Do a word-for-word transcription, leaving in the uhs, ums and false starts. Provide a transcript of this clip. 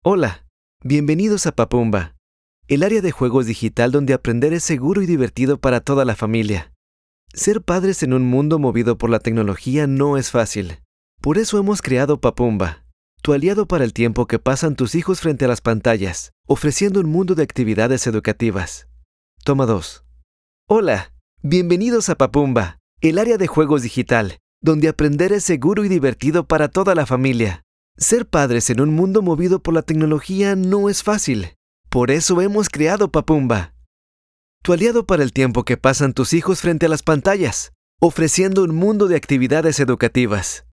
Hola, bienvenidos a Papumba, el área de juegos digital donde aprender es seguro y divertido para toda la familia. Ser padres en un mundo movido por la tecnología no es fácil. Por eso hemos creado Papumba, tu aliado para el tiempo que pasan tus hijos frente a las pantallas, ofreciendo un mundo de actividades educativas. Toma dos. Hola, bienvenidos a Papumba, el área de juegos digital, donde aprender es seguro y divertido para toda la familia. Ser padres en un mundo movido por la tecnología no es fácil. Por eso hemos creado Papumba, tu aliado para el tiempo que pasan tus hijos frente a las pantallas, ofreciendo un mundo de actividades educativas.